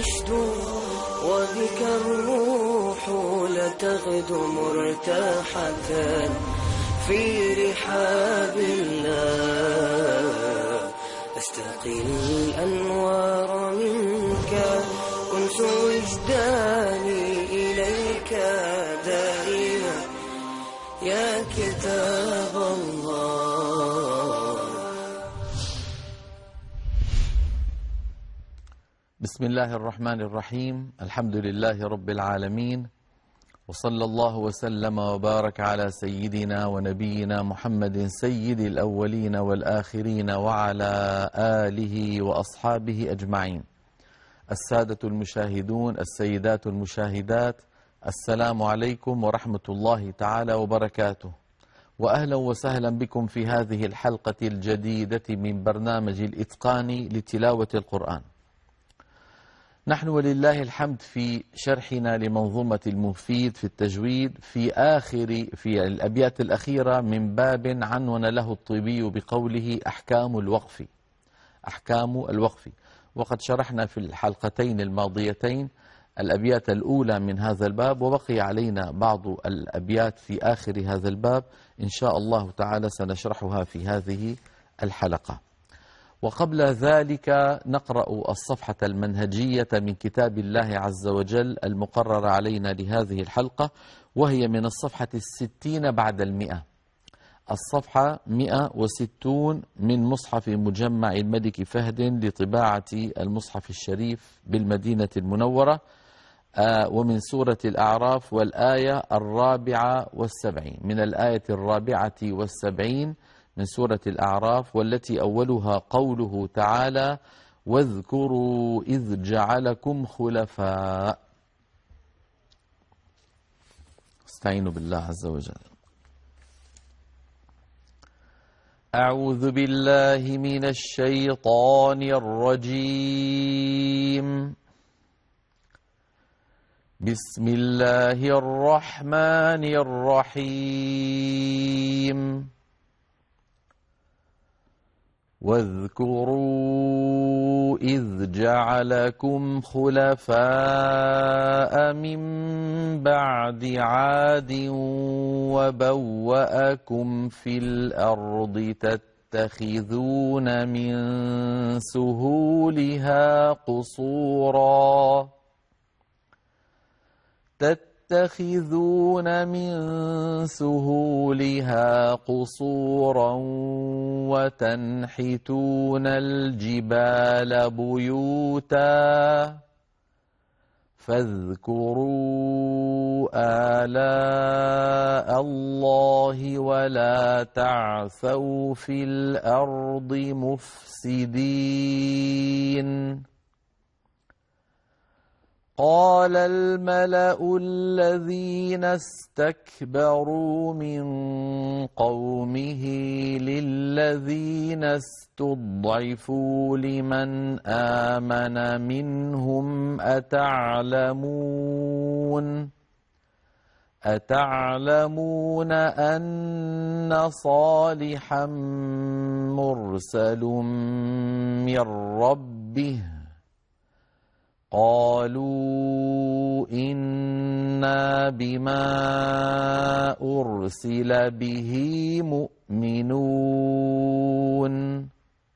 الرشد وبك الروح لتغدو مرتاحة في رحاب الله. أستقي الأنوار منك كنت وجداني إليك دائما يا كتاب الله. بسم الله الرحمن الرحيم. الحمد لله رب العالمين، وصلى الله وسلم وبارك على سيدنا ونبينا محمد سيد الأولين والآخرين وعلى آله وأصحابه أجمعين. السادة المشاهدون، السيدات المشاهدات، السلام عليكم ورحمة الله تعالى وبركاته، وأهلا وسهلا بكم في هذه الحلقة الجديدة من برنامج الإتقان لتلاوة القرآن. نحن ولله الحمد في شرحنا لمنظومة المفيد في التجويد في الأبيات الأخيرة من باب عنون له الطيبي بقوله أحكام الوقف. أحكام الوقف، وقد شرحنا في الحلقتين الماضيتين الأبيات الأولى من هذا الباب، وبقي علينا بعض الأبيات في آخر هذا الباب إن شاء الله تعالى سنشرحها في هذه الحلقة. وقبل ذلك نقرأ الصفحة المنهجية من كتاب الله عز وجل المقرر علينا لهذه الحلقة، وهي من الصفحة 60 بعد 100. الصفحة 160 من مصحف مجمع الملك فهد لطباعة المصحف الشريف بالمدينة المنورة، ومن سورة الأعراف، والآية 74 من الآية 74 من سورة الأعراف، والتي أولها قوله تعالى: واذكروا إذ جعلكم خلفاء. استعينوا بالله عز وجل. أعوذ بالله من الشيطان الرجيم. بسم الله الرحمن الرحيم. واذكروا إذ جعلكم خلفاء من بعد عاد وبوأكم في الأرض تتخذون من سهولها قصورا وتنحتون الجبال بيوتا فاذكروا آلاء الله ولا تعثوا في الأرض مفسدين. قال الملأ الذين استكبروا من قومه للذين استضعفوا لمن آمن منهم أتعلمون أن صالحا مرسل من ربه؟ قالوا إنا بما أرسل به مؤمنون.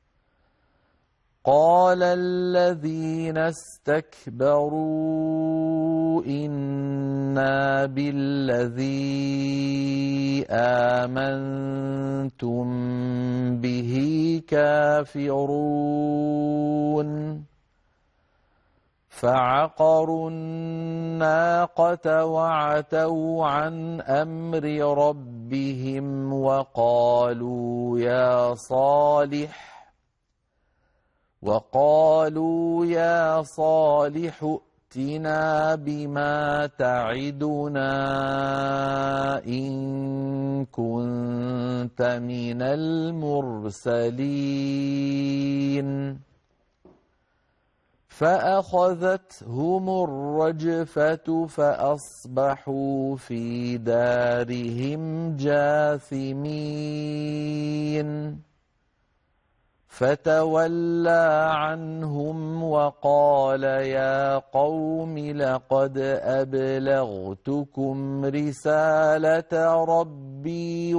قال الذين استكبروا إنا بالذي آمنتم به كافرون. فعقروا الناقة وعتوا عن أمر ربهم وقالوا يا صالح ائتنا بما تعدنا إن كنت من المرسلين. فأخذتهم الرجفة فأصبحوا في دارهم جاثمين. فتولى عنهم وقال يا قوم لقد أبلغتكم رسالة ربي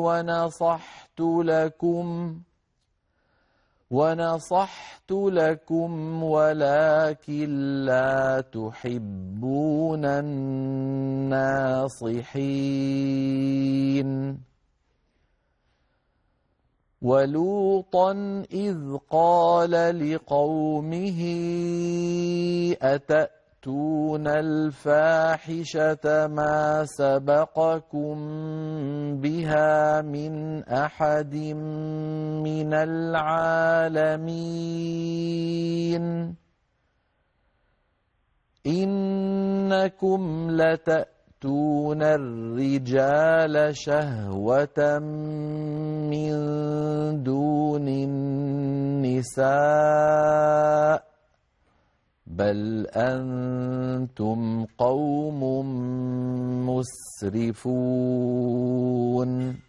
ونصحت لكم ولكن لا تحبون الناصحين. ولوطا إذ قال لقومه أتأتون الفاحشة ما سبقكم بها من أحد من العالمين إنكم لتأتون الرجال شهوة من دون النساء بل أنتم قوم مسرفون.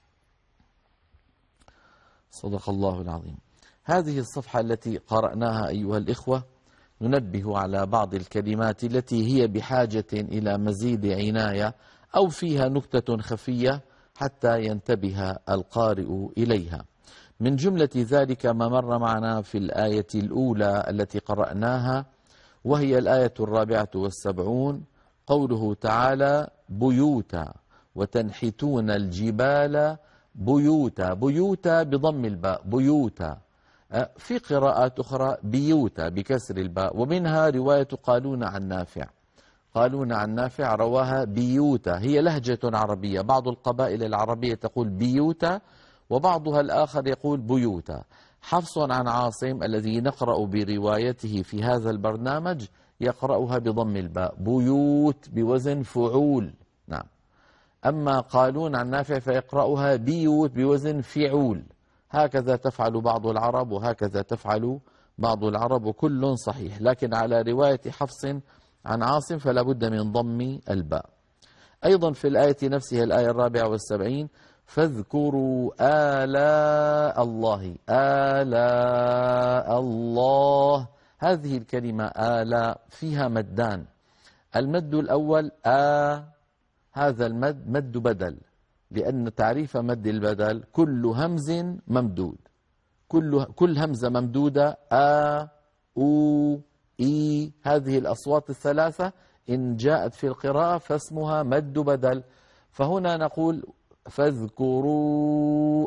صدق الله العظيم. هذه الصفحة التي قرأناها أيها الإخوة ننبه على بعض الكلمات التي هي بحاجة إلى مزيد عناية أو فيها نكتة خفية حتى ينتبه القارئ إليها. من جملة ذلك ما مر معنا في الآية الأولى التي قرأناها، وهي الآية 74، قوله تعالى بيوتا وتنحتون الجبال بيوتا، بيوتا بضم الباء بيوتا، في قراءات أخرى بيوتا بكسر الباء، ومنها رواية قالون عن نافع. قالون عن نافع رواها بيوتا، هي لهجة عربية، بعض القبائل العربية تقول بيوتا وبعضها الآخر يقول بيوتا. حفص عن عاصم الذي نقرأ بروايته في هذا البرنامج يقرأها بضم الباء بيوت بوزن فعول. نعم. أما قالون عن نافع فيقرأها بيوت بوزن فعول. هكذا تفعل بعض العرب وهكذا تفعل بعض العرب، وكل صحيح، لكن على رواية حفص عن عاصم فلا بد من ضم الباء. أيضا في الآية نفسها الآية 74 فاذكروا آلاء الله، آلاء الله، هذه الكلمة آلاء فيها مدان. المد الأول هذا المد مد بدل، لأن تعريف مد البدل كل همز ممدود، كل همزة ممدودة أو إي، هذه الأصوات الثلاثة إن جاءت في القراءة فاسمها مد بدل. فهنا نقول فاذكروا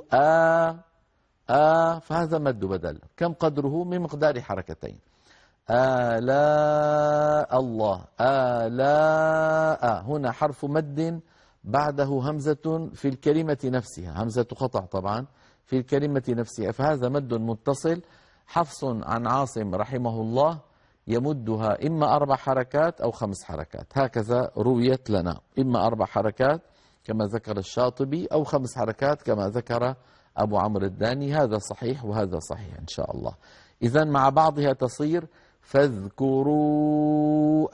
فهذا مد بدل. كم قدره؟ من مقدار حركتين. آلاء الله، آلاء، هنا حرف مد بعده همزة في الكلمة نفسها، همزة قطع طبعا في الكلمة نفسها، فهذا مد متصل. حفص عن عاصم رحمه الله يمدها إما 4 حركات أو 5 حركات، هكذا رويت لنا، إما 4 حركات كما ذكر الشاطبي أو 5 حركات كما ذكر أبو عمرو الداني، هذا صحيح وهذا صحيح إن شاء الله. إذن مع بعضها تصير فاذكروا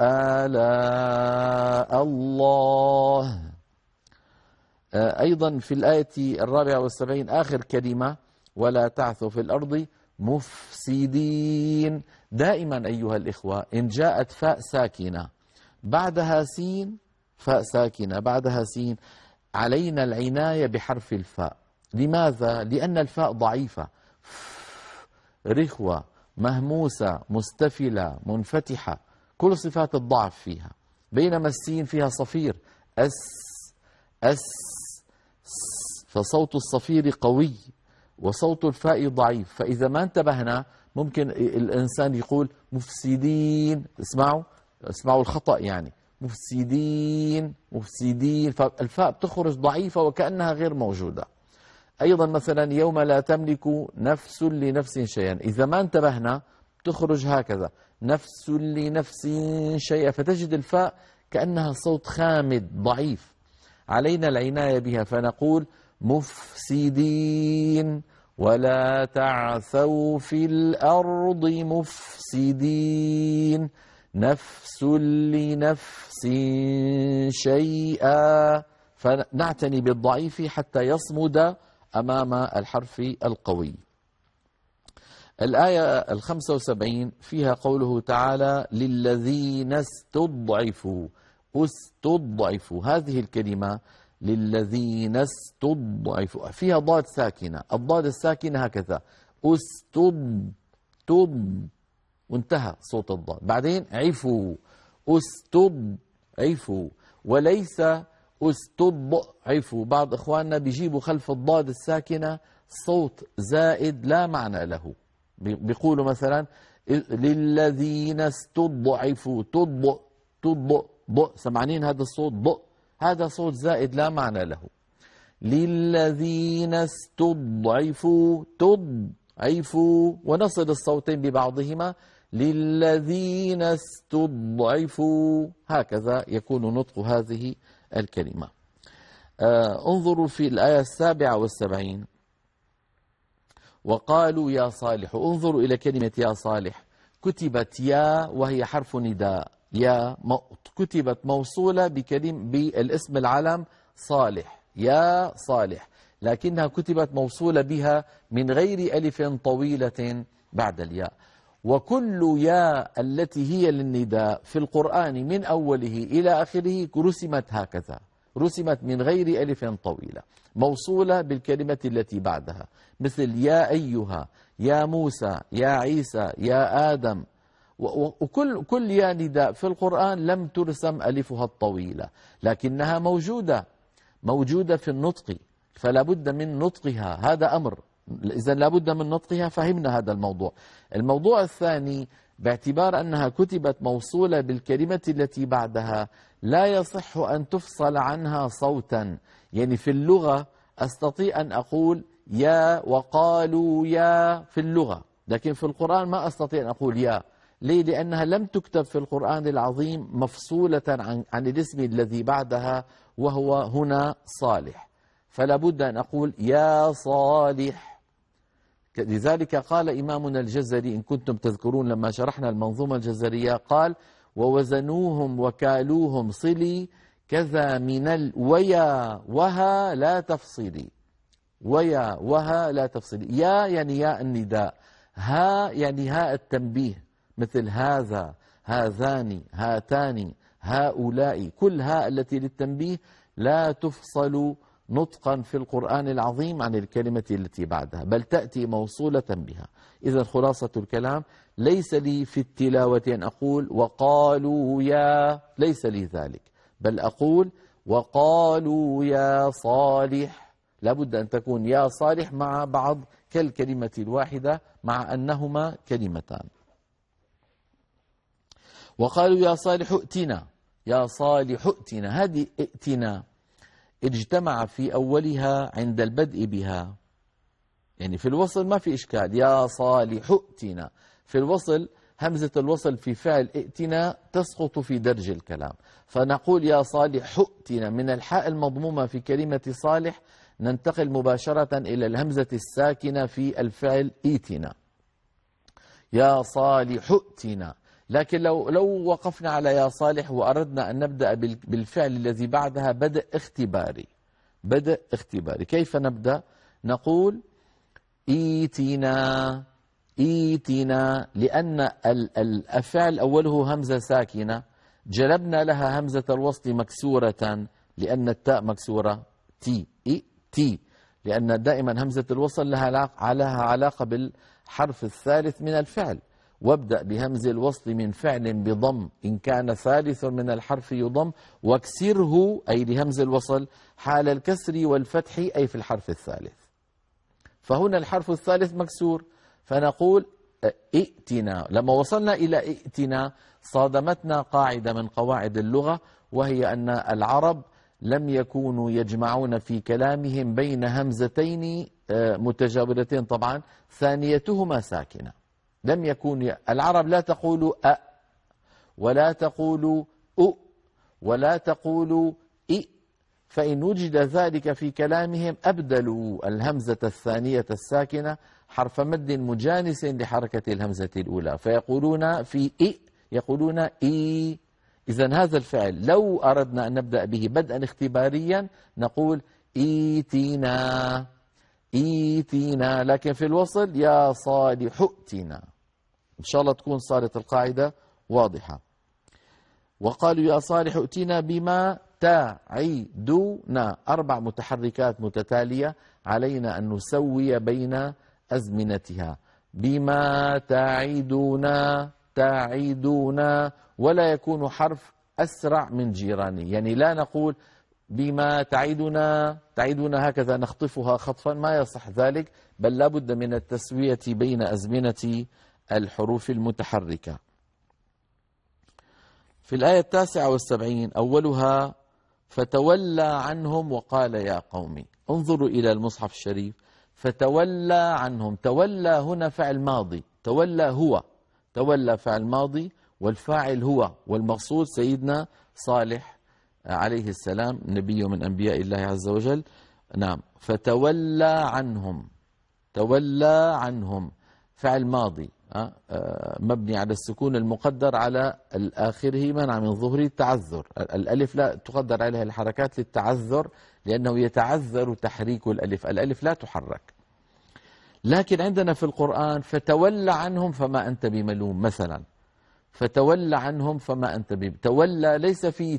آلاء الله. أيضا في الآية 74 آخر كلمة ولا تعثوا في الأرض مفسدين. دائما أيها الإخوة إن جاءت فاء ساكنة بعدها سين، فاء ساكنة بعدها سين، علينا العناية بحرف الفاء. لماذا؟ لأن الفاء ضعيفة، رخوة، مهموسة، مستفلة، منفتحة، كل صفات الضعف فيها، بينما السين فيها صفير أس أس، فصوت الصفير قوي وصوت الفاء ضعيف، فإذا ما انتبهنا ممكن الإنسان يقول مفسدين. اسمعوا الخطأ، يعني مفسدين مفسدين، فالفاء بتخرج ضعيفة وكأنها غير موجودة. أيضا مثلا يوم لا تملك نفس لنفس شيئا، إذا ما انتبهنا تخرج هكذا نفس لنفس شيئا، فتجد الفاء كأنها صوت خامد ضعيف، علينا العناية بها، فنقول مفسدين ولا تعثوا في الأرض مفسدين، نفس لنفس شيئا، فنعتني بالضعيف حتى يصمد أمام الحرف القوي. الآية 75 فيها قوله تعالى للذين استضعفوا. استضعفوا هذه الكلمة للذين استضعفوا فيها ضاد ساكنة، الضاد الساكنة هكذا تض وانتهى صوت الضاد، بعدين عفوا استضعفوا وليس استضعفوا. بعض إخواننا بيجيبوا خلف الضاد الساكنة صوت زائد لا معنى له، بيقولوا مثلا للذين استضعفوا سمعانين هذا الصوت هذا صوت زائد لا معنى له. للذين استضعفوا تضعفوا ونصل الصوتين ببعضهما للذين استضعفوا، هكذا يكون نطق هذه الكلمة. انظروا في الآية 77 وقالوا يا صالح. انظروا إلى كلمة يا صالح، كتبت يا وهي حرف نداء، يا كتبت موصولة بالاسم العلم صالح، يا صالح، لكنها كتبت موصولة بها من غير ألف طويلة بعد الياء. وكل يا التي هي للنداء في القرآن من أوله إلى آخره رسمت هكذا، رسمت من غير ألف طويلة موصولة بالكلمة التي بعدها، مثل يا أيها، يا موسى، يا عيسى، يا آدم. وكل يا نداء في القرآن لم ترسم ألفها الطويلة، لكنها موجودة في النطق، فلا بد من نطقها، هذا أمر. إذا لا بد من نطقها، فهمنا هذا الموضوع. الموضوع الثاني، باعتبار أنها كتبت موصولة بالكلمة التي بعدها لا يصح أن تفصل عنها صوتا. يعني في اللغة أستطيع أن أقول يا وقالوا يا في اللغة، لكن في القرآن ما أستطيع أن أقول يا. ليه؟ لأنها لم تكتب في القرآن العظيم مفصولة عن الاسم الذي بعدها، وهو هنا صالح، فلا بد أن أقول يا صالح. لذلك قال إمامنا الجزري إن كنتم تذكرون لما شرحنا المنظومة الجزرية، قال ووزنوهم وكالوهم صلي كذا من ويا وها لا تفصلي. ويا وها لا تفصلي. يا يعني يا النداء، ها يعني هاء التنبيه، مثل هذا، هذان، هاتان، هؤلاء، كل هاء التي للتنبيه لا تفصل نطقا في القرآن العظيم عن الكلمة التي بعدها، بل تأتي موصولة بها. إذا خلاصة الكلام، ليس لي في التلاوة أن أقول وقالوا يا، ليس لي ذلك، بل أقول وقالوا يا صالح. لابد أن تكون يا صالح مع بعض كالكلمة الواحدة، مع أنهما كلمتان. وقالوا يا صالح ائتنا، يا صالح ائتنا، هذه ائتنا اجتمع في أولها عند البدء بها، يعني في الوصل ما في إشكال، يا صالح ائتنا. في الوصل همزة الوصل في فعل ائتنا تسقط في درج الكلام، فنقول يا صالح ائتنا. من الحاء المضمومة في كلمة صالح ننتقل مباشرة إلى الهمزة الساكنة في الفعل ائتنا، يا صالح ائتنا. لكن لو وقفنا على يا صالح وأردنا أن نبدأ بالفعل الذي بعدها بدء اختباري، كيف نبدأ؟ نقول إيتنا، إيتنا، لأن الفعل أوله همزة ساكنة جلبنا لها همزة الوصل مكسورة، لأن التاء مكسورة، تي، لأن دائما همزة الوصل لها علاقة بالحرف الثالث من الفعل. وابدأ بهمز الوصل من فعل بضم إن كان ثالث من الحرف يضم، واكسره أي لهمز الوصل حال الكسر والفتح أي في الحرف الثالث. فهنا الحرف الثالث مكسور، فنقول ائتنا. لما وصلنا إلى ائتنا صادمتنا قاعدة من قواعد اللغة، وهي أن العرب لم يكونوا يجمعون في كلامهم بين همزتين متجاورتين، طبعا ثانيتهما ساكنة. لم يكون العرب لا تقول أ ولا تقول أ ولا تقول إ، فإن وجد ذلك في كلامهم أبدلوا الهمزة الثانية الساكنة حرف مد مجانس لحركة الهمزة الأولى، فيقولون في إ يقولون إي. إذن هذا الفعل لو أردنا أن نبدأ به بدءا اختباريا نقول إيتنا، إيتنا، لكن في الوصل يا صالح ائتنا. إن شاء الله تكون صارت القاعدة واضحة. وقالوا يا صالح ائتنا بما تعدنا، 4 متحركات متتالية علينا أن نسوي بين أزمنتها. بما تعدنا ولا يكون حرف أسرع من جيرانه، يعني لا نقول بما تعدنا هكذا نخطفها خطفا، ما يصح ذلك، بل لا بد من التسوية بين أزمنة الحروف المتحركة. في الآية 79 أولها فتولى عنهم وقال يا قوم. انظروا إلى المصحف الشريف، فتولى عنهم، تولى هنا فعل ماضي، تولى فعل ماضي والفاعل هو، والمقصود سيدنا صالح عليه السلام نبي من أنبياء الله عز وجل. نعم، فتولى عنهم فعل ماضي مبني على السكون المقدر على آخره منع من ظهره التعذر. الألف لا تقدر عليها الحركات للتعذر، لأنه يتعذر تحريك الألف لا تحرك. لكن عندنا في القرآن فتولى عنهم فما أنت بملوم مثلا، فتولى عنهم فما أنت تولى ليس في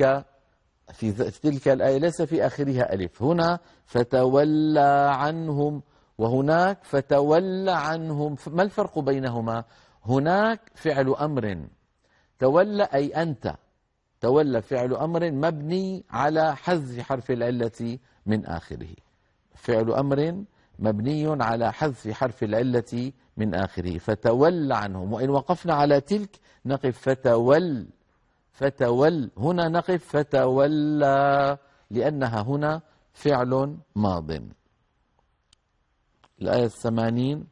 تلك الآية ليس في آخرها ألف، هنا فتولى عنهم وهناك فتولى عنهم. ما الفرق بينهما؟ هناك فعل أمر، تولى أي أنت، تولى فعل أمر مبني على حذف حرف العلة من آخره، فعل أمر مبني على حذف حرف العلة من آخره، فتولى عنهم. وإن وقفنا على تلك نقف فتول، هنا نقف فتولى لأنها هنا فعل ماض. الآية 80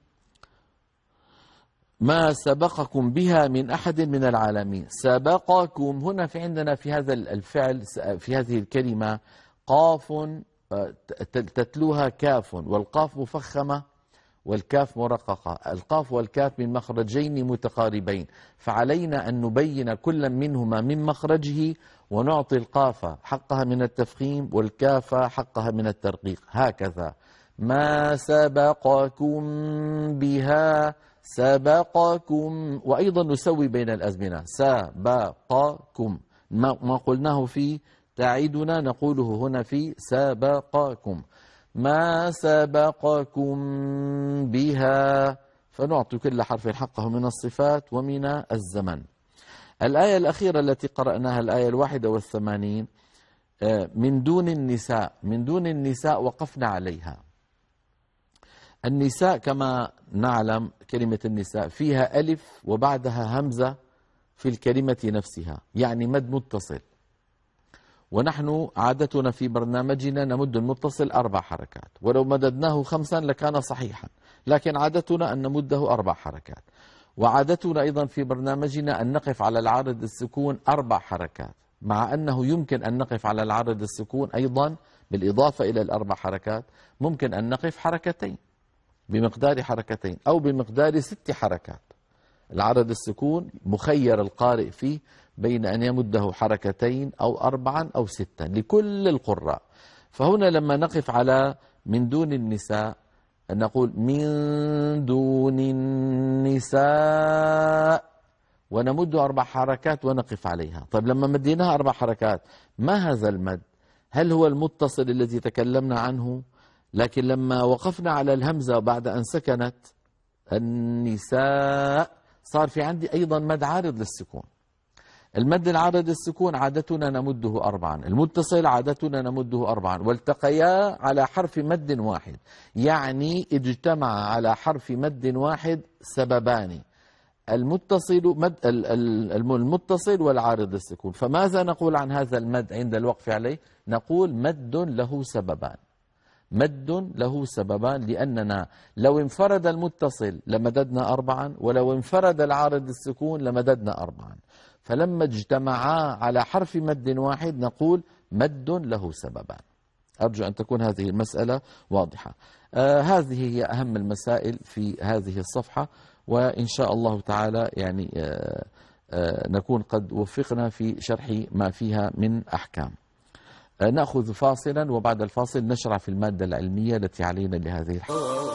ما سبقكم بها من أحد من العالمين. سبقكم هنا في عندنا في هذا الفعل في هذه الكلمة قاف تتلوها كاف، والقاف مفخمة والكاف مرققة. القاف والكاف من مخرجين متقاربين، فعلينا أن نبين كل منهما من مخرجه ونعطي القاف حقها من التفخيم والكاف حقها من الترقيق. هكذا ما سبقكم بها، سبقكم، وأيضا نسوي بين الأزمنة. سبقكم ما قلناه في تعيدنا نقوله هنا في سبقكم. ما سبقكم بها، فنعطي كل حرف حقه من الصفات ومن الزمن. الآية الأخيرة التي قرأناها الآية 81 من دون النساء. من دون النساء وقفنا عليها. النساء كما نعلم كلمة النساء فيها ألف وبعدها همزة في الكلمة نفسها، يعني مد متصل، ونحن عادتنا في برنامجنا نمد المتصل 4 حركات، ولو مددناه 5 لكان صحيحا، لكن عادتنا أن نمده 4 حركات. وعادتنا أيضا في برنامجنا أن نقف على العارض السكون 4 حركات، مع أنه يمكن أن نقف على العارض السكون أيضا بالإضافة إلى ال4 حركات، ممكن أن نقف حركتين بمقدار حركتين أو بمقدار 6 حركات. العارض السكون مخير القارئ فيه بين أن يمده حركتين أو 4 أو 6 لكل القراء. فهنا لما نقف على من دون النساء نقول من دون النساء ونمد 4 حركات ونقف عليها. طيب لما مديناها 4 حركات ما هذا المد؟ هل هو المتصل الذي تكلمنا عنه؟ لكن لما وقفنا على الهمزة بعد أن سكنت النساء صار في عندي أيضا مد عارض للسكون. المد العارض للسكون عادتنا نمده 4، المتصل عادتنا نمده 4، والتقيا على حرف مد واحد، يعني اجتمع على حرف مد واحد سببان، المتصل والعارض للسكون. فماذا نقول عن هذا المد عند الوقف عليه؟ نقول مد له سببان، مد له سببان، لأننا لو انفرد المتصل لمددنا 4، ولو انفرد العارض السكون لمددنا 4، فلما اجتمعا على حرف مد واحد نقول مد له سببان. أرجو أن تكون هذه المسألة واضحة. هذه هي أهم المسائل في هذه الصفحة، وإن شاء الله تعالى يعني نكون قد وفقنا في شرح ما فيها من أحكام. نأخذ فاصلا، وبعد الفاصل نشرع في المادة العلمية التي علينا لهذه الحلقة.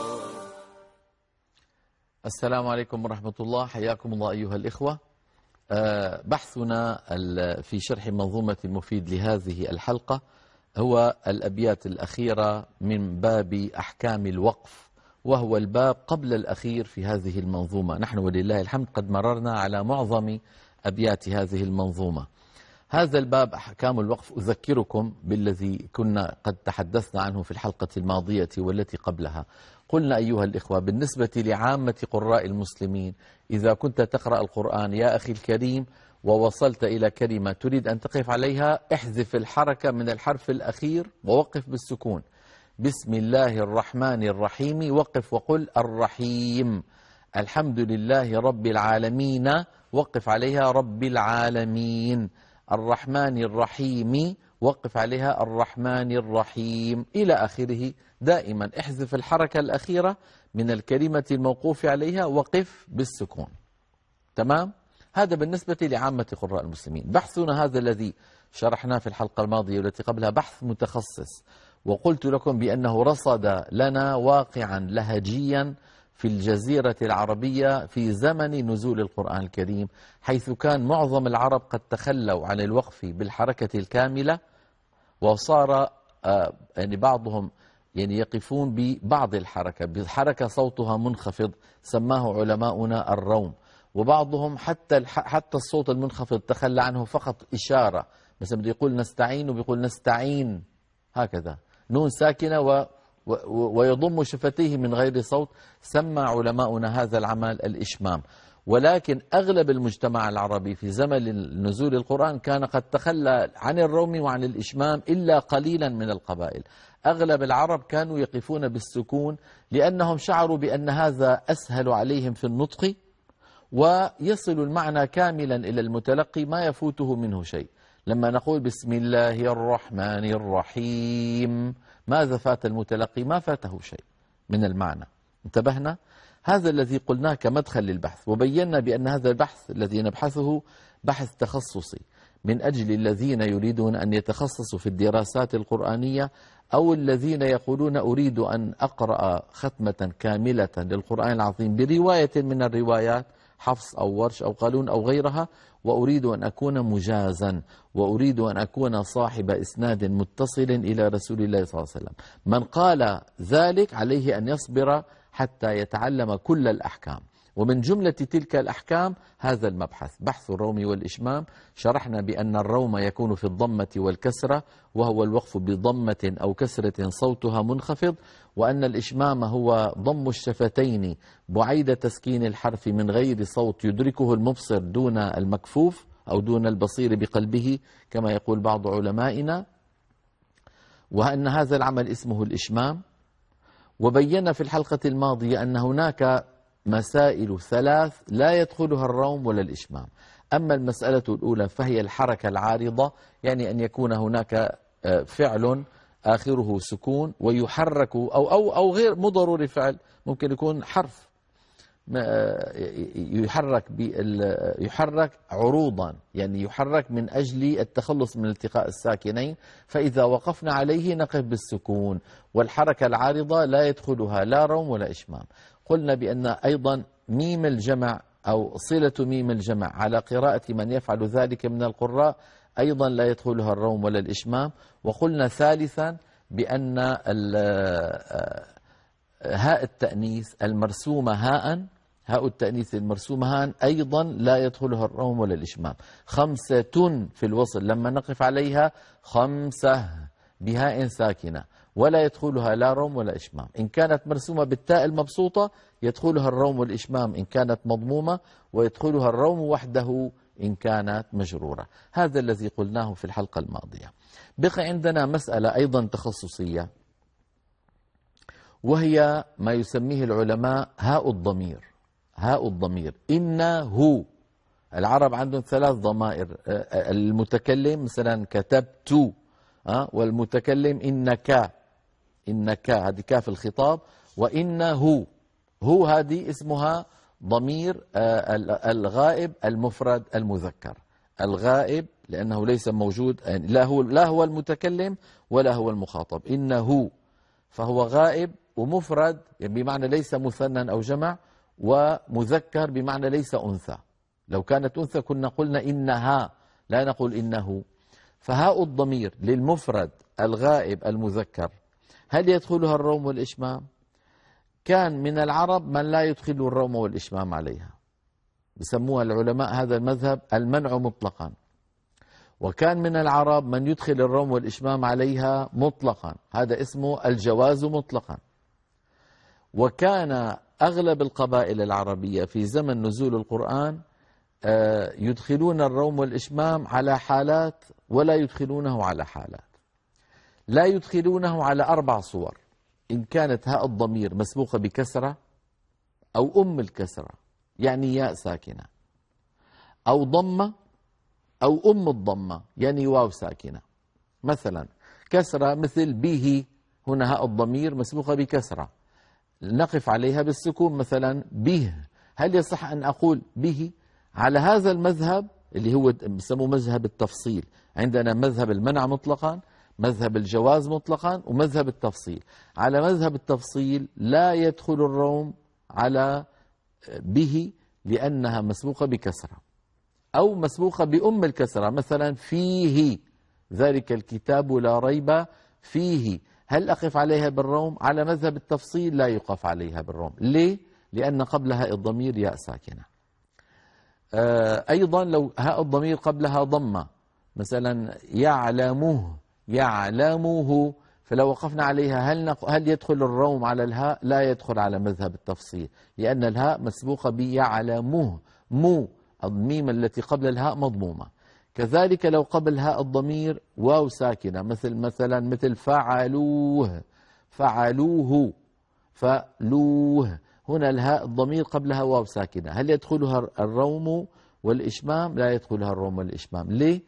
السلام عليكم ورحمة الله، حياكم الله أيها الإخوة. بحثنا في شرح منظومة المفيد لهذه الحلقة هو الأبيات الأخيرة من باب أحكام الوقف، وهو الباب قبل الأخير في هذه المنظومة. نحن ولله الحمد قد مررنا على معظم أبيات هذه المنظومة. هذا الباب أحكام الوقف أذكركم بالذي كنا قد تحدثنا عنه في الحلقة الماضية والتي قبلها. قلنا أيها الإخوة بالنسبة لعامة قراء المسلمين، إذا كنت تقرأ القرآن يا أخي الكريم ووصلت إلى كلمة تريد أن تقف عليها، احذف الحركة من الحرف الأخير ووقف بالسكون. بسم الله الرحمن الرحيم، وقف وقل الرحيم. الحمد لله رب العالمين، وقف عليها رب العالمين. الرحمن الرحيم، وقف عليها الرحمن الرحيم، إلى آخره. دائما احذف الحركة الأخيرة من الكلمة الموقوف عليها، وقف بالسكون. تمام؟ هذا بالنسبة لعامة قراء المسلمين. بحثنا هذا الذي شرحناه في الحلقة الماضية والتي قبلها بحث متخصص، وقلت لكم بأنه رصد لنا واقعا لهجيا في الجزيرة العربية في زمن نزول القرآن الكريم، حيث كان معظم العرب قد تخلوا عن الوقف بالحركة الكاملة، وصار يعني بعضهم يقفون ببعض الحركة، بحركة صوتها منخفض، سماه علماؤنا الروم. وبعضهم حتى الصوت المنخفض تخلى عنه، فقط إشارة، مثلا بده يقول نستعين وبيقول نستعين، هكذا نون ساكنة ويضم شفتيه من غير صوت، سمى علماؤنا هذا العمل الإشمام. ولكن أغلب المجتمع العربي في زمن نزول القرآن كان قد تخلى عن الروم وعن الإشمام إلا قليلا من القبائل. أغلب العرب كانوا يقفون بالسكون لأنهم شعروا بأن هذا أسهل عليهم في النطق، ويصل المعنى كاملا إلى المتلقي ما يفوته منه شيء. لما نقول بسم الله الرحمن الرحيم، ماذا فات المتلقي؟ ما فاته شيء من المعنى. انتبهنا؟ هذا الذي قلناه كمدخل للبحث، وبينا بأن هذا البحث الذي نبحثه بحث تخصصي من أجل الذين يريدون أن يتخصصوا في الدراسات القرآنية، أو الذين يقولون أريد أن أقرأ ختمة كاملة للقرآن العظيم برواية من الروايات، حفص أو ورش أو قالون أو غيرها، وأريد أن أكون مجازا، وأريد أن أكون صاحب إسناد متصل إلى رسول الله صلى الله عليه وسلم. من قال ذلك عليه أن يصبر حتى يتعلم كل الأحكام، ومن جملة تلك الأحكام هذا المبحث، بحث الروم والإشمام. شرحنا بأن الروم يكون في الضمة والكسرة، وهو الوقف بضمة أو كسرة صوتها منخفض، وأن الإشمام هو ضم الشفتين بعيد تسكين الحرف من غير صوت يدركه المبصر دون المكفوف أو دون البصير بقلبه كما يقول بعض علمائنا، وأن هذا العمل اسمه الإشمام. وبينا في الحلقة الماضية أن هناك مسائل ثلاث لا يدخلها الروم ولا الإشمام. أما المسألة الأولى فهي الحركة العارضة، يعني أن يكون هناك فعل آخره سكون ويحرك أو غير مو ضروري فعل، ممكن يكون حرف يحرك عروضا، يعني يحرك من أجل التخلص من التقاء الساكنين، فإذا وقفنا عليه نقف بالسكون. والحركة العارضة لا يدخلها لا روم ولا إشمام. قلنا بأن أيضا ميم الجمع أو صلة ميم الجمع على قراءة من يفعل ذلك من القراء أيضا لا يدخلها الروم ولا الإشمام. وقلنا ثالثا بأن هاء التأنيث المرسومة هاء التأنيث المرسومة هاء أيضا لا يدخلها الروم ولا الإشمام. خمسة في الوصل لما نقف عليها خمسة بهاء ساكنة ولا يدخلها لا روم ولا إشمام. إن كانت مرسومة بالتاء المبسوطة يدخلها الروم والإشمام إن كانت مضمومة، ويدخلها الروم وحده إن كانت مجرورة. هذا الذي قلناه في الحلقة الماضية. بقي عندنا مسألة أيضا تخصصية، وهي ما يسميه العلماء هاء الضمير. هاء الضمير إنه، العرب عندهم ثلاث ضمائر، المتكلم مثلا كتبت، والمتكلم إنك هذه كاف الخطاب، وإنه هو هذه اسمها ضمير الغائب المفرد المذكر. الغائب لأنه ليس موجود، يعني لا هو المتكلم ولا هو المخاطب، إنه فهو غائب ومفرد يعني بمعنى ليس مثنى أو جمع، ومذكر بمعنى ليس أنثى. لو كانت أنثى كنا قلنا إنها، لا نقول إنه. فهاء الضمير للمفرد الغائب المذكر هل يدخلها الروم والإشمام؟ كان من العرب من لا يدخل الروم والإشمام عليها، بسموها العلماء هذا المذهب المنع مطلقا. وكان من العرب من يدخل الروم والإشمام عليها مطلقا، هذا اسمه الجواز مطلقا. وكان أغلب القبائل العربية في زمن نزول القرآن يدخلون الروم والإشمام على حالات ولا يدخلونه على حالات. لا يدخلونه على 4 صور: إن كانت هاء الضمير مسبوقة بكسرة أو الكسرة يعني ياء ساكنة، أو ضمة أو الضمة يعني واو ساكنة. مثلا كسرة مثل به، هنا هاء الضمير مسبوقة بكسرة نقف عليها بالسكون، مثلا به. هل يصح أن أقول به؟ على هذا المذهب اللي هو بسموه مذهب التفصيل، عندنا مذهب المنع مطلقا، مذهب الجواز مطلقا، ومذهب التفصيل. على مذهب التفصيل لا يدخل الروم على به لأنها مسبوقة بكسرة أو مسبوقة الكسرة، مثلا فيه ذلك الكتاب لا ريب فيه. هل أقف عليها بالروم؟ على مذهب التفصيل لا يقف عليها بالروم. ليه؟ لأن قبلها الضمير ياء ساكنة. أيضا لو هاء الضمير قبلها ضمة، مثلا يعلمه، فلو وقفنا عليها هل يدخل الروم على الهاء؟ لا يدخل على مذهب التفصيل، لأن الهاء مسبوقة بيعلمه، الميم التي قبل الهاء مضمومة. كذلك لو قبل هاء الضمير واو ساكنة، مثل فعلوه، هنا الهاء الضمير قبلها واو ساكنة، هل يدخلها الروم والإشمام؟ لا يدخلها الروم والإشمام. ليه؟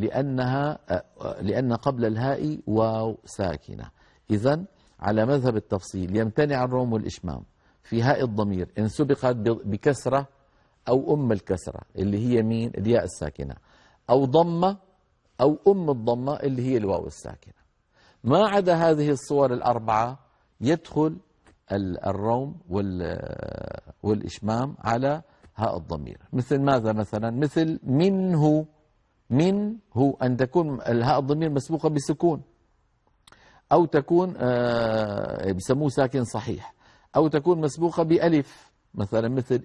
لأن قبل الهاء واو ساكنة. إذن على مذهب التفصيل يمتنع الروم والإشمام في هاء الضمير إن سبقت بكسرة أو الكسرة اللي هي مين؟ الياء الساكنة، أو ضمة أو الضمة اللي هي الواو الساكنة. ما عدا هذه الصور الأربعة يدخل الروم والإشمام على هاء الضمير. مثل ماذا؟ مثل منه أن تكون الهاء الضمير مسبوقة بسكون، أو تكون بسموه ساكن صحيح، أو تكون مسبوقة بألف، مثل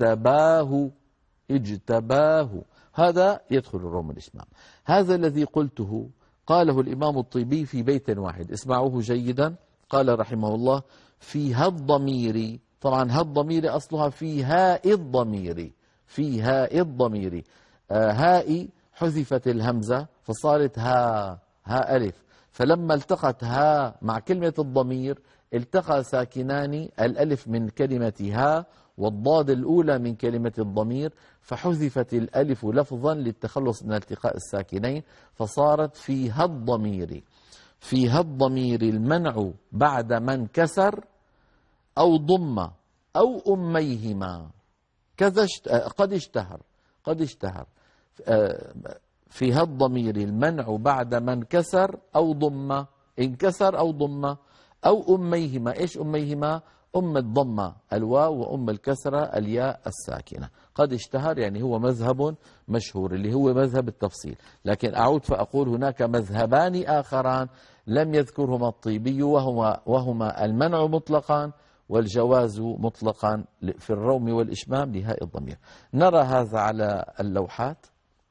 اجتباه، هذا يدخل الروم والإشمام. هذا الذي قلته قاله الإمام الطيبي في بيت واحد، اسمعوه جيدا. قال رحمه الله: في هاء الضمير، طبعا هاء الضمير أصلها في هاء الضمير، هاء حذفت الهمزة فصارت هاء ألف، فلما التقت هاء مع كلمة الضمير التقى ساكنان، الألف من كلمة هاء والضاد الأولى من كلمة الضمير، فحذفت الألف لفظا للتخلص من التقاء الساكنين، فصارت في هاء الضمير. في هاء الضمير المنع بعد من كسر أو ضم أو أميهما كذا قد اشتهر. في هاء الضمير المنع بعد من كسر أو ضم، إن كسر أو ضم، أو أميهما. إيش أميهما؟ الضمة الواو الكسرة الياء الساكنة. قد اشتهر يعني هو مذهب مشهور اللي هو مذهب التفصيل. لكن أعود فأقول هناك مذهبان آخران لم يذكرهما الطيبي، وهما المنع مطلقا والجواز مطلقا في الروم والإشمام لهاء الضمير. نرى هذا على اللوحات.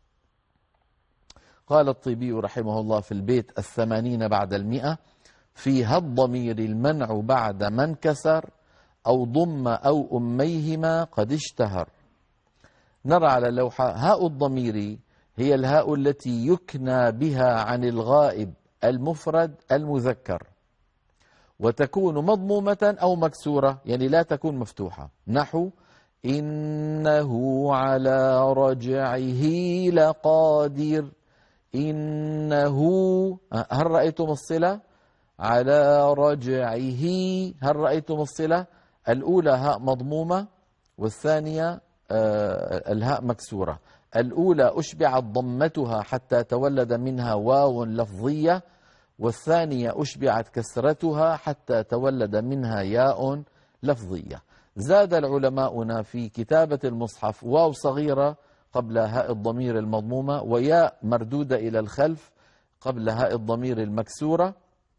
قال الطيبي رحمه الله في البيت 80 بعد 100: في هاء الضمير المنع بعد من كسر أو ضم أو أميهما قد اشتهر. نرى على اللوحة هاء الضمير هي الهاء التي يكنى بها عن الغائب المفرد المذكر، وتكون مضمومة أو مكسورة، يعني لا تكون مفتوحة، نحو إنه على رجعه لقادر. إنه، هل رأيتم الصلة؟ على رجعه، هل رأيتم الصلة؟ الأولى هاء مضمومة والثانية الهاء مكسورة. الأولى أشبعت ضمتها حتى تولد منها واو لفظية، والثانية أشبعت كسرتها حتى تولد منها ياء لفظية. زاد العلماؤنا في كتابة المصحف واو صغيرة قبل هاء الضمير المضمومة، وياء مردودة إلى الخلف قبل هاء الضمير المكسورة،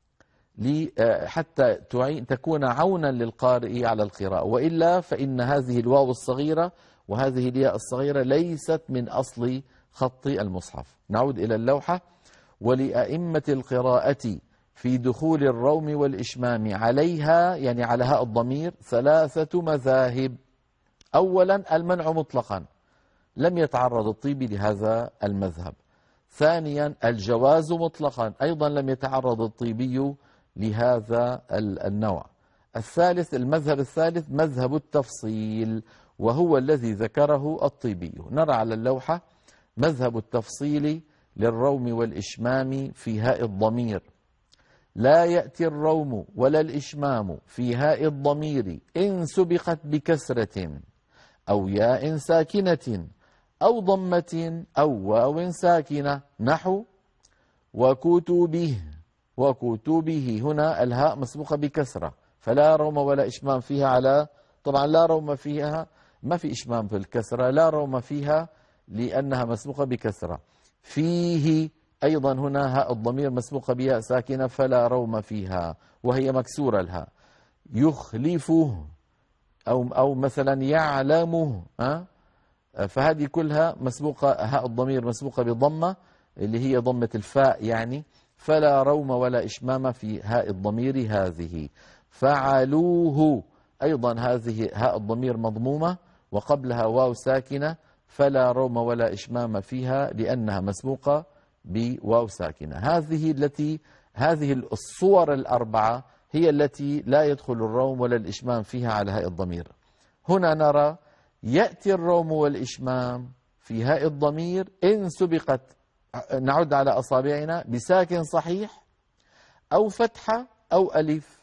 حتى تكون عونا للقارئ على القراءة، وإلا فإن هذه الواو الصغيرة وهذه الياء الصغيرة ليست من أصل خط المصحف. نعود إلى اللوحة. ولأئمة القراءة في دخول الروم والإشمام عليها، يعني على هاء الضمير، 3 مذاهب. أولا المنع مطلقا، لم يتعرض الطيبي لهذا المذهب. ثانيا الجواز مطلقا، أيضا لم يتعرض الطيبي لهذا النوع. الثالث، المذهب الثالث مذهب التفصيل، وهو الذي ذكره الطيبي. نرى على اللوحة مذهب التفصيل للروم والإشمام في هاء الضمير: لا يأتي الروم ولا الإشمام في هاء الضمير إن سبقت بكسرة أو ياء ساكنة أو ضمة أو واو ساكنة، نحو وكتبه. وكتبه هنا الهاء مسبوقة بكسرة، فلا روم ولا إشمام فيها على، طبعا لا روم فيها، ما في إشمام في الكسرة، لا روم فيها لأنها مسبوقة بكسرة. فيه أيضا هنا هاء الضمير مسبوقة بياء ساكنة فلا روم فيها وهي مكسورة الهاء. يخلفه أو مثلا يعلمه، فهذه كلها مسبوقة، هاء الضمير مسبوقة بضمة اللي هي ضمة الفاء يعني، فلا روم ولا إشمام في هاء الضمير هذه. فعلوه أيضا هذه هاء الضمير مضمومة وقبلها واو ساكنة، فلا روم ولا إشمام فيها لأنها مسبوقة بواو ساكنة. هذه الصور الأربعة هي التي لا يدخل الروم ولا الإشمام فيها على هاء الضمير. هنا نرى يأتي الروم والإشمام في هاء الضمير إن سبقت، نعد على أصابعنا، بساكن صحيح أو فتحة أو ألف.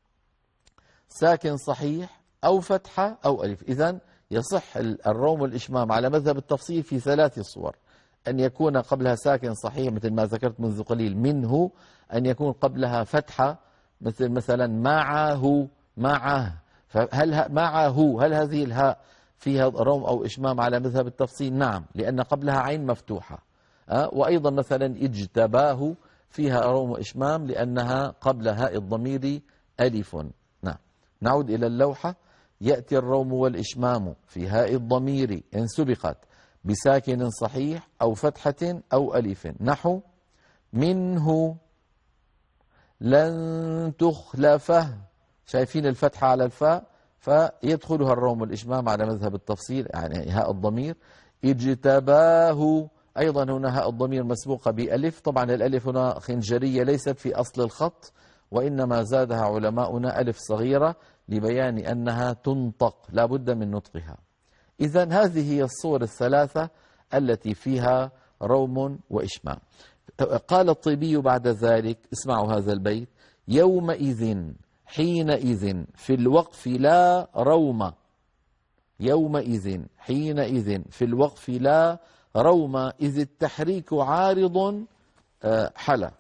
ساكن صحيح أو فتحة أو ألف. إذن يصح الروم والإشمام على مذهب التفصيل في 3 صور: أن يكون قبلها ساكن صحيح مثل ما ذكرت منذ قليل، منه أن يكون قبلها فتحة مثلا معه، معه. فهل معه، هل هذه الهاء فيها روم أو إشمام على مذهب التفصيل؟ نعم، لأن قبلها عين مفتوحة. وأيضا مثلا اجتباه فيها روم وإشمام لأنها قبل هاء الضمير ألف. نعم. نعود إلى اللوحة. يأتي الروم والإشمام في هاء الضمير إن سبقت بساكن صحيح أو فتحة أو ألف، نحو منه لن تخلفه. شايفين الفتحة على الفاء، فيدخلها الروم والإشمام على مذهب التفصيل، يعني هاء الضمير. اجتباه أيضا هنا هاء الضمير مسبوقة بألف، طبعا الألف هنا خنجرية ليست في أصل الخط، وإنما زادها علماؤنا ألف صغيرة لبيان أنها تنطق، لا بد من نطقها. إذن هذه هي الصور ال3 التي فيها روم وإشمام. قال الطيبي بعد ذلك، اسمعوا هذا البيت: يومئذ حينئذ في الوقف لا روم. يومئذ حينئذ في الوقف لا روم إذ التحريك عارض حلا.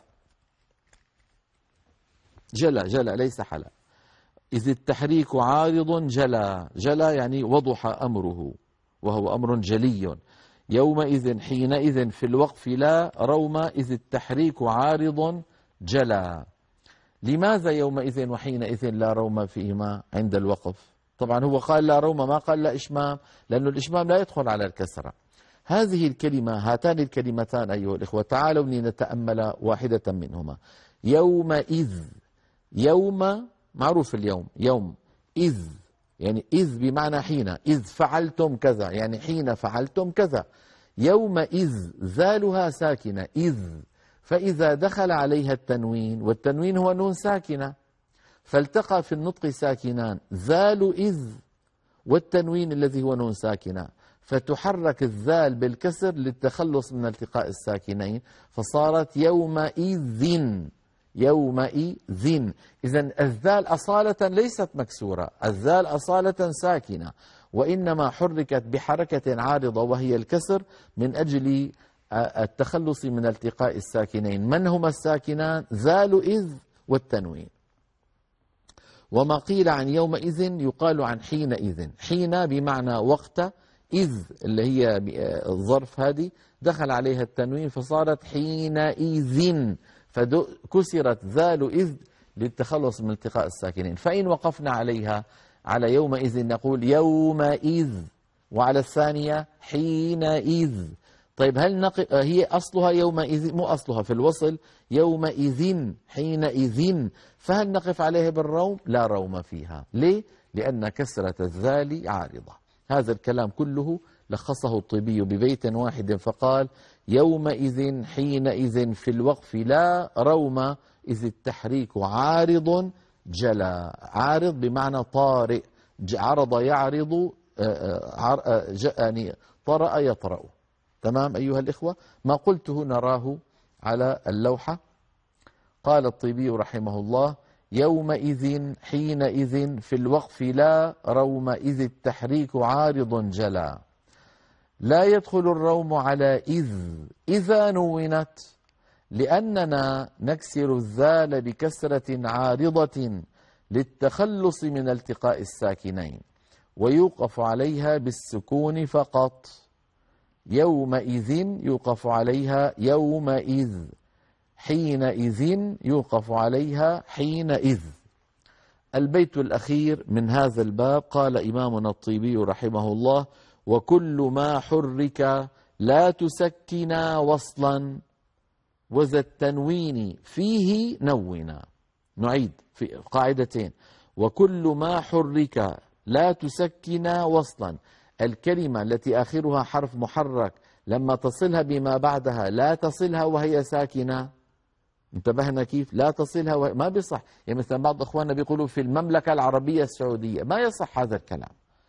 جلا ليس حلا. إذ التحريك عارض جلا يعني وضح أمره وهو أمر جلي. يومئذ حينئذ في الوقف لا روم إذ التحريك عارض جلا. لماذا يومئذ وحينئذ لا روم فيهما عند الوقف؟ طبعا هو قال لا روم، ما قال لا إشمام، لأن الإشمام لا يدخل على الكسرة. هذه الكلمة، هاتان الكلمتان أيها الإخوة، تعالوا لنتأمل واحدة منهما. يومئذ، يوم معروف اليوم، يوم. إذ يعني إذ بمعنى حين، إذ فعلتم كذا يعني حين فعلتم كذا. يومئذ ذالها ساكنة إذ، فإذا دخل عليها التنوين، والتنوين هو نون ساكنة، فالتقى في النطق ساكنان، ذال إذ والتنوين الذي هو نون ساكنة، فتحرك الذال بالكسر للتخلص من التقاء الساكنين، فصارت يومئذ. يومئذ. إذن الذال أصالة ليست مكسورة، الذال أصالة ساكنة، وإنما حركت بحركة عارضة وهي الكسر من أجل التخلص من التقاء الساكنين. من هما الساكنان؟ ذال إذ والتنوين. وما قيل عن يومئذ يقال عن حينئذ. حين بمعنى وقت، إذ اللي هي الظرف هذه دخل عليها التنوين فصارت حينئذ، فكسرت ذال إذ للتخلص من التقاء الساكنين. فإن وقفنا عليها على يومئذ نقول يومئذ، وعلى الثانية حينئذ. طيب هي أصلها يومئذ؟ مو أصلها في الوصل يومئذ حينئذ، فهل نقف عليها بالروم؟ لا روم فيها. ليه؟ لأن كسرة الذال عارضة. هذا الكلام كله لخصه الطيبي ببيت واحد فقال: يومئذ حينئذ في الوقف لا روم، إذ التحريك عارض جلا. عارض بمعنى طارئ، عرض يعرض، يعني طرأ يطرأ. تمام أيها الإخوة؟ ما قلته نراه على اللوحة. قال الطيبي رحمه الله: يومئذ حينئذ في الوقف لا روم، إذ التحريك عارض جلا. لا يدخل الروم على إذا نونت، لأننا نكسر الذال بكسرة عارضة للتخلص من التقاء الساكنين، ويوقف عليها بالسكون فقط. يومئذ يوقف عليها يومئذ، حينئذ يوقف عليها حينئذ. البيت الأخير من هذا الباب قال إمامنا الطيبي رحمه الله: وكل ما حرك لا تسكنا وصلا وذا التنوين فيه نونا. نعيد في قاعدتين: وكل ما حرك لا تسكنا وصلا، الكلمة التي آخرها حرف محرك لما تصلها بما بعدها لا تصلها وهي ساكنة. انتبهنا كيف؟ لا تصلها ما بيصح. يعني مثلا بعض أخواننا بيقولوا في المملكة العربية السعودية، ما يصح هذا الكلام.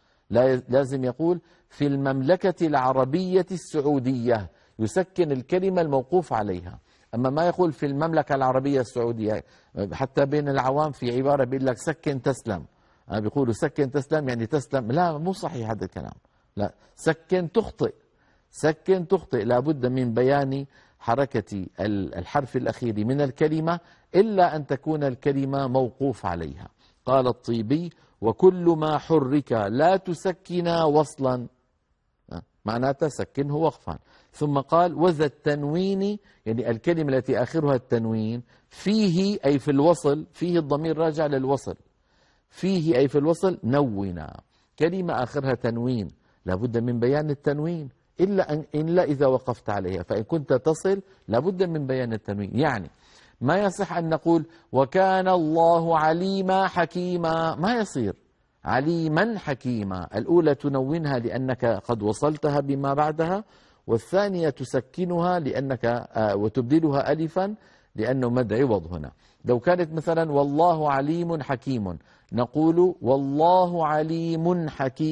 لازم يقول في المملكة العربية السعودية، يسكن الكلمة الموقوف عليها. أما ما يقول في المملكة العربية السعودية. حتى بين العوام في عبارة بيقول لك سكن تسلم، بيقولوا سكن تسلم يعني تسلم. لا، مو صحيح هذا الكلام. لا، سكن تخطئ، سكن تخطئ. لابد من بيان حركة الحرف الأخير من الكلمة إلا أن تكون الكلمة موقوف عليها. قال الطيبي: وكل ما حرك لا تسكنا وصلا، معناتها سكنه وقفا. ثم قال: وذا التنوين، يعني الكلمة التي آخرها التنوين، فيه أي في الوصل، فيه الضمير راجع للوصل، فيه أي في الوصل نونا. كلمة آخرها تنوين لابد من بيان التنوين إلا إذا وقفت عليها، فإن كنت تصل لابد من بيان التنوين. يعني ما يصح أن نقول وكان الله عليما حكيما، ما يصير عليما حكيما. الأولى تنونها لأنك قد وصلتها بما بعدها، والثانية تسكنها لأنك وتبدلها ألفا لأنه مد عوض هنا. لو كانت مثلا والله عليم حكيم نقول والله عليم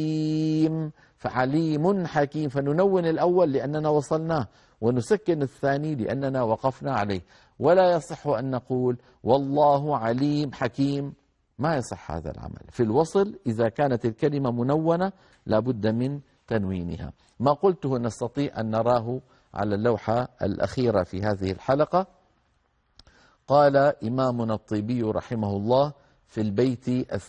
حكيم، فعليم حكيم، فننون الأول لأننا وصلناه، ونسكن الثاني لأننا وقفنا عليه. ولا يصح أن نقول والله عليم حكيم، ما يصح هذا العمل. في الوصل إذا كانت الكلمة منونة لابد من تنوينها. ما قلته نستطيع أن نراه على اللوحة الأخيرة في هذه الحلقة. قال إمامنا الطيبي رحمه الله في البيت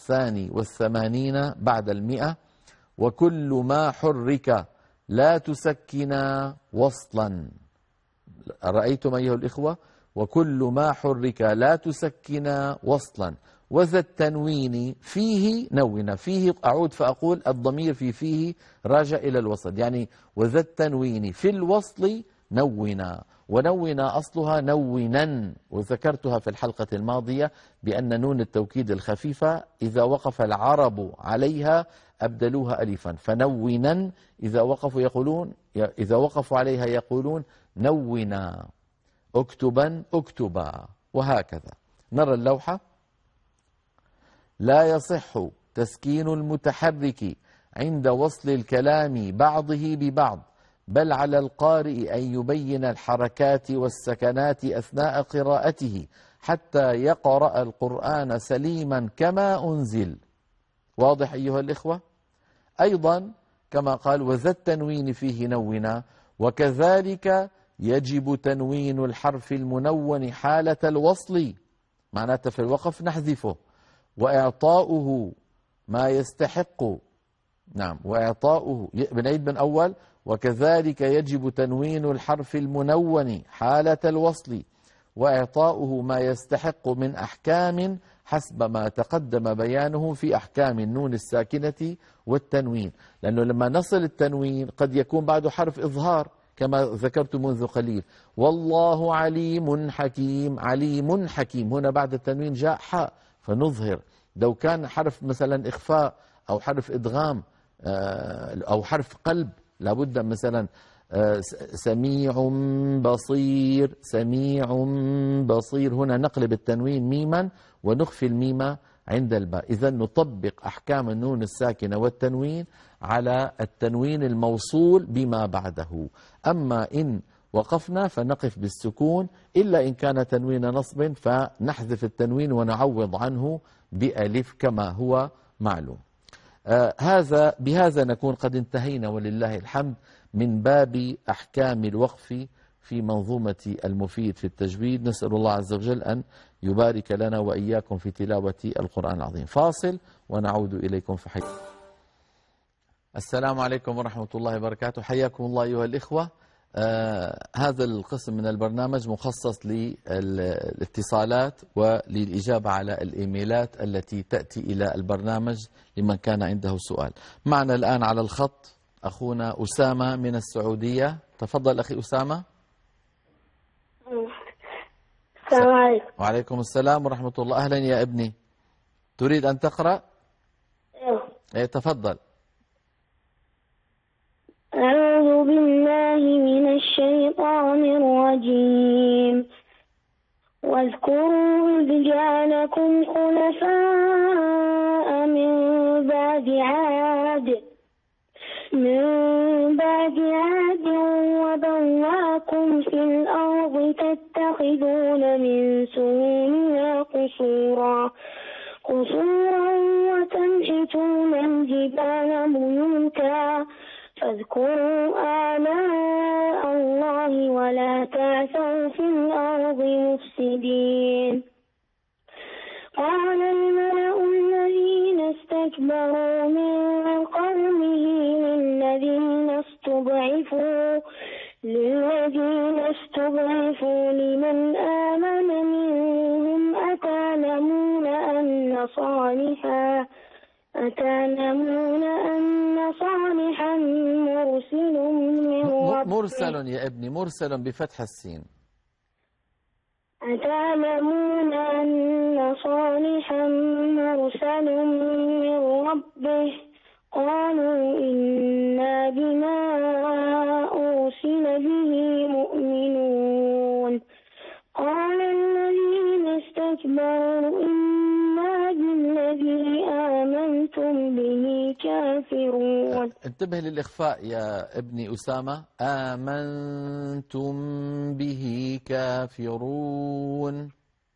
82 بعد 100: وكل ما حرك لا تسكنا وصلا. رأيتم أيها الإخوة؟ وكل ما حرك لا تسكنا وصلا وذا التنوين فيه نون. فيه أعود فأقول الضمير فيه راجع إلى الوصل، يعني وذا التنوين في الوصل نونا. ونونا أصلها نونا، وذكرتها في الحلقة الماضية بأن نون التوكيد الخفيفة إذا وقف العرب عليها أبدلوها ألفا، فنونا إذا وقفوا عليها يقولون نونا، اكتبا اكتبا، وهكذا. نرى اللوحة. لا يصح تسكين المتحرك عند وصل الكلام بعضه ببعض، بل على القارئ أن يبين الحركات والسكنات أثناء قراءته حتى يقرأ القرآن سليما كما أنزل. واضح أيها الإخوة؟ أيضا كما قال وذا التنوين فيه نونا، وكذلك يجب تنوين الحرف المنون حالة الوصل، معناته في الوقف نحذفه، وإعطاؤه ما يستحق. نعم، وإعطاؤه بنعيد من أول. وكذلك يجب تنوين الحرف المنون حالة الوصل، وإعطاؤه ما يستحق من أحكام حسب ما تقدم بيانه في أحكام النون الساكنة والتنوين. لأنه لما نصل التنوين قد يكون بعده حرف إظهار كما ذكرت منذ قليل، والله عليم حكيم. عليم حكيم، هنا بعد التنوين جاء حاء فنظهر. لو كان حرف مثلا إخفاء أو حرف إدغام أو حرف قلب، لابد مثلا سميع بصير. سميع بصير، هنا نقلب التنوين ميما ونخفي الميم عند الباء. إذا نطبق أحكام النون الساكنة والتنوين على التنوين الموصول بما بعده. أما إن وقفنا فنقف بالسكون، إلا إن كان تنوين نصب فنحذف التنوين ونعوض عنه بألف كما هو معلوم. بهذا نكون قد انتهينا ولله الحمد من باب أحكام الوقف في منظومة المفيد في التجويد. نسأل الله عز وجل أن يبارك لنا وإياكم في تلاوة القرآن العظيم. فاصل ونعود إليكم في حي. السلام عليكم ورحمة الله وبركاته، حياكم الله أيها الإخوة. هذا القسم من البرنامج مخصص للاتصالات وللإجابة على الإيميلات التي تأتي إلى البرنامج لمن كان عنده سؤال. معنا الآن على الخط أخونا أسامة من السعودية. تفضل أخي أسامة. السلام عليكم. وعليكم السلام ورحمة الله. أهلا يا ابني، تريد أن تقرأ؟ ايوه. تفضل. أعوذ بالله من الشيطان الرجيم. واذكروا إذ جعلكم خلفاء من بعد عاد وبواكم في الأرض تتخذون من سهولها قصورا وتنحتون الجبال بيوتا فاذكروا آلاء الله ولا تعثوا في الأرض مفسدين. قال الملأ الذين استكبروا من قومه للذين استضعفوا لمن آمن منهم أتعلمون أن صالحا مرسل من ربه. مرسل يا ابني، مرسل بفتح السين. أتعلمون أن صالحا مرسل من ربه. قالوا إنا بما أرسل به مؤمنون. قال الذين استكبروا إنا بالذي آمنتم به كافرون. انتبه للإخفاء يا ابني أسامة. آمنتم به كافرون.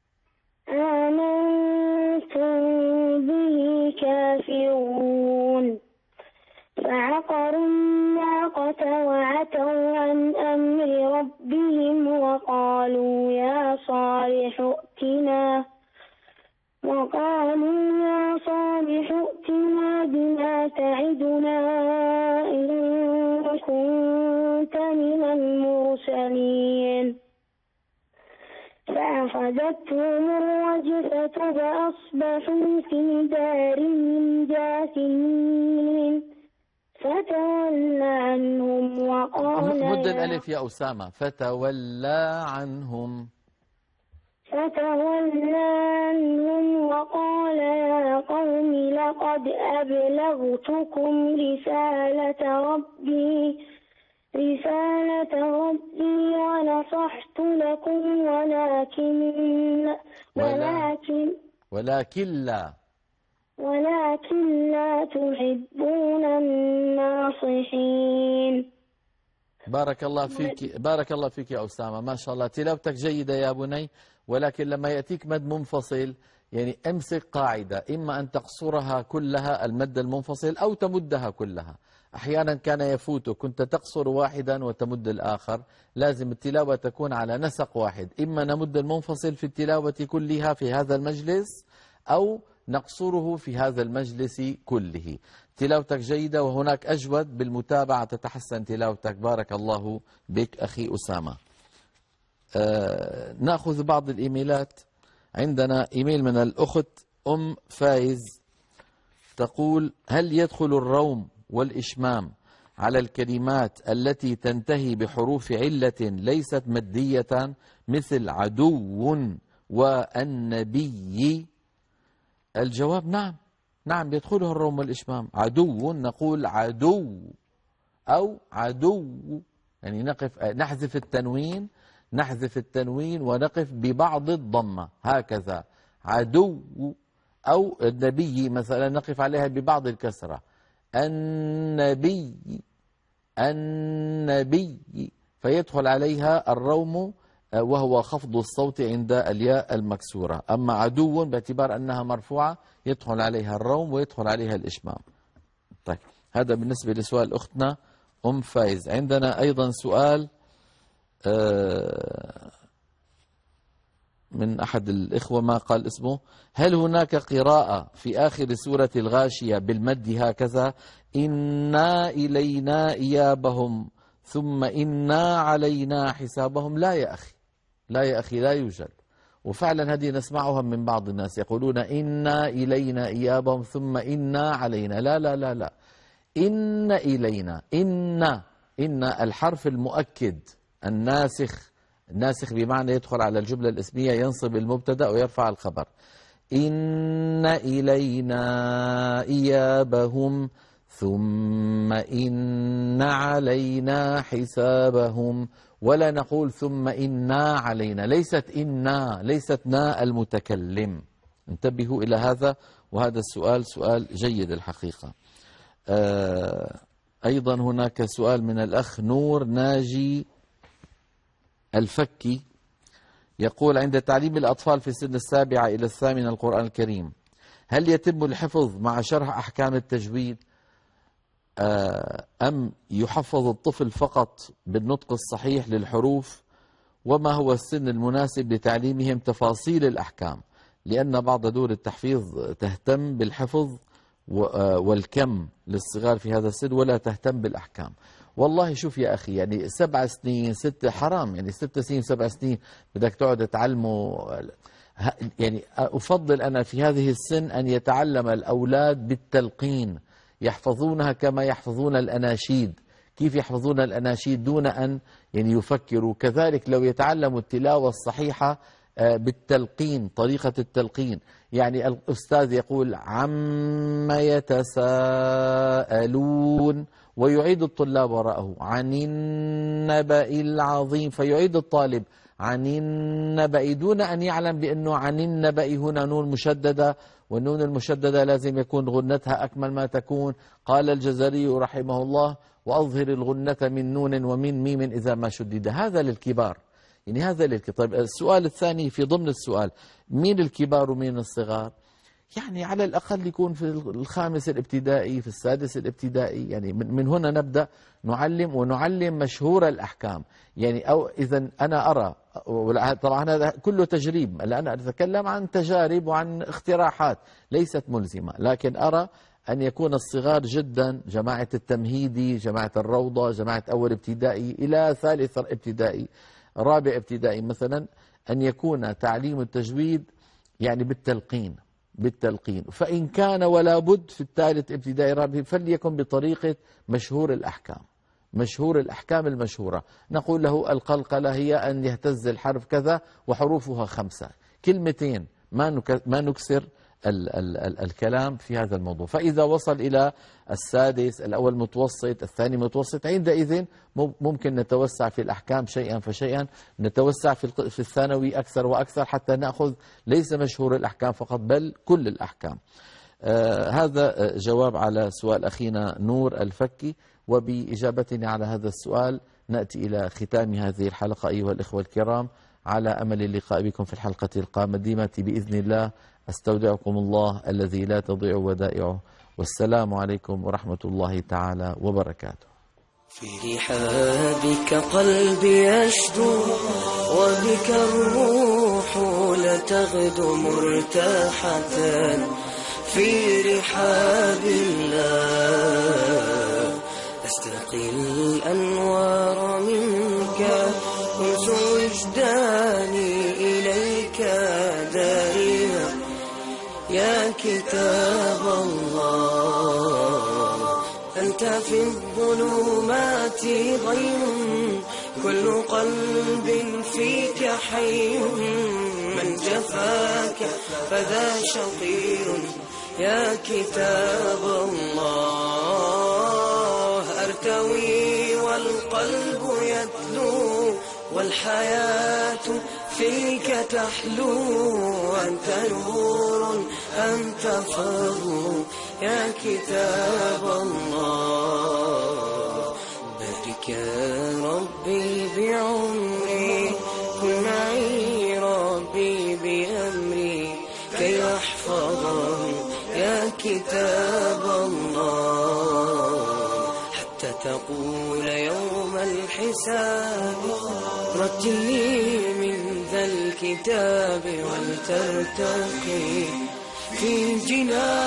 آمنتم به كافرون. فعقروا الناقة وعتوا عن أمر ربهم وقالوا يا صالح ائتنا بما تعدنا إن كنت من المرسلين. فأخذتهم الرجفة فأصبحوا في دارهم جاثمين. فتولى عنهم وقال مد الألف يا أسامة. فتولى عنهم وقال يا قوم لقد أبلغتكم رسالة ربي ونصحت لكم ولكن لا تحبون الناصحين. بارك الله فيك، بارك الله فيك يا أسامة، ما شاء الله تلاوتك جيدة يا بني، ولكن لما يأتيك مد منفصل يعني امسك قاعدة، إما أن تقصرها كلها المد المنفصل أو تمدها كلها. أحيانا كان يفوتك كنت تقصر واحدا وتمد الآخر، لازم التلاوة تكون على نسق واحد، إما نمد المنفصل في التلاوة كلها في هذا المجلس أو نقصره في هذا المجلس كله. تلاوتك جيدة وهناك أجود بالمتابعة تتحسن تلاوتك، بارك الله بك أخي أسامة. نأخذ بعض الإيميلات. عندنا إيميل من الأخت فايز تقول: هل يدخل الروم والإشمام على الكلمات التي تنتهي بحروف علة ليست مادية مثل عدو والنبي؟ الجواب نعم، نعم يدخلها الروم والإشمام. عدو نقول عدو أو عدو، يعني نحذف التنوين ونقف ببعض الضمة هكذا، عدو. أو النبي مثلا نقف عليها ببعض الكسرة، النبي فيدخل عليها الروم وهو خفض الصوت عند الياء المكسورة. أما عدو باعتبار أنها مرفوعة يدخل عليها الروم ويدخل عليها الإشمام. طيب هذا بالنسبة لسؤال أختنا فايز. عندنا أيضا سؤال من أحد الإخوة ما قال اسمه: هل هناك قراءة في آخر سورة الغاشية بالمد هكذا: إنا إلينا إيابهم ثم إنا علينا حسابهم؟ لا يا أخي، لا يا أخي، لا يوجد. وفعلا هذه نسمعها من بعض الناس يقولون إنا إلينا إيابهم ثم إنا علينا. لا لا لا لا، إن إلينا، إن الحرف المؤكد الناسخ بمعنى يدخل على الجملة الاسمية، ينصب المبتدأ ويرفع الخبر. إن إلينا إيابهم ثم إن علينا حسابهم، ولا نقول ثم إنا علينا، ليست نا المتكلم. انتبهوا إلى هذا، وهذا السؤال سؤال جيد الحقيقة. أيضا هناك سؤال من الأخ نور ناجي الفكي يقول: عند تعليم الأطفال في سن 7 إلى 8 القرآن الكريم، هل يتم الحفظ مع شرح أحكام التجويد أم يحفظ الطفل فقط بالنطق الصحيح للحروف؟ وما هو السن المناسب لتعليمهم تفاصيل الأحكام؟ لأن بعض دور التحفيظ تهتم بالحفظ والكم للصغار في هذا السن ولا تهتم بالأحكام. والله شوف يا أخي، يعني 7 سنين 6 حرام، يعني 6 سنين 7 سنين بدك تقعد تعلمه. يعني أفضل أنا في هذه السن أن يتعلم الأولاد بالتلقين، يحفظونها كما يحفظون الأناشيد. كيف يحفظون الأناشيد دون أن يعني يفكروا؟ كذلك لو يتعلموا التلاوة الصحيحة بالتلقين، طريقة التلقين. يعني الأستاذ يقول عما يتساءلون ويعيد الطلاب وراءه عن النبأ العظيم، فيعيد الطالب عن النبأ دون أن يعلم بأنه عن النبأ هنا نون مشددة، والنون المشددة لازم يكون غنتها أكمل ما تكون. قال الجزري رحمه الله: وأظهر الغنة من نون ومن ميم إذا ما شدد. هذا للكبار، يعني هذا للكبار. طيب السؤال الثاني في ضمن السؤال: مين الكبار ومين الصغار؟ يعني على الأقل يكون في الخامس الابتدائي، في السادس الابتدائي، يعني من هنا نبدأ ونعلم مشهور الأحكام. يعني أو إذا أنا أرى، طبعا هذا كله تجريب، لأن أتكلم عن تجارب وعن اختراحات ليست ملزمة، لكن أرى أن يكون الصغار جدا، جماعة التمهيدي، جماعة الروضة، جماعة أول ابتدائي إلى ثالث ابتدائي، رابع ابتدائي مثلا، أن يكون تعليم التجويد يعني بالتلقين. فإن كان ولا بد في الثالث ابتدائي رابع فليكن بطريقة مشهور الأحكام، مشهور الأحكام المشهورة. نقول له القلقلة هي أن يهتز الحرف كذا وحروفها 5 كلمتين، ما نكسر الكلام في هذا الموضوع. فإذا وصل إلى السادس، الأول متوسط، الثاني متوسط، عندئذ ممكن نتوسع في الأحكام شيئا فشيئا، نتوسع في الثانوي أكثر وأكثر حتى نأخذ ليس مشهور الأحكام فقط بل كل الأحكام. هذا جواب على سؤال أخينا نور الفكي. وبإجابتنا على هذا السؤال نأتي إلى ختام هذه الحلقة أيها الإخوة الكرام، على أمل اللقاء بكم في الحلقة القادمة بإذن الله. أستودعكم الله الذي لا تضيع ودائعه، والسلام عليكم ورحمة الله تعالى وبركاته. في رحابك قلبي يشدو، وبك الروح لتغدو مرتاحة. في رحاب الله أستقي الأنوار منك، أنس وجداني إليك دائما. يا كتاب الله أنت في الظلمات غيم، كل قلب فيك حي. من جفاك فذا شقي. يا كتاب الله أرتوي والقلب يتلو، والحياة فيك تحلو. أنت نور أنت فضل، يا كتاب الله. بارك يا ربي بعمري، كن معي ربي بأمري، كي يحفظه يا كتاب الله. حتى تقول يوم الحساب رتل لي من ذا الكتاب، ولترتقي في الجنان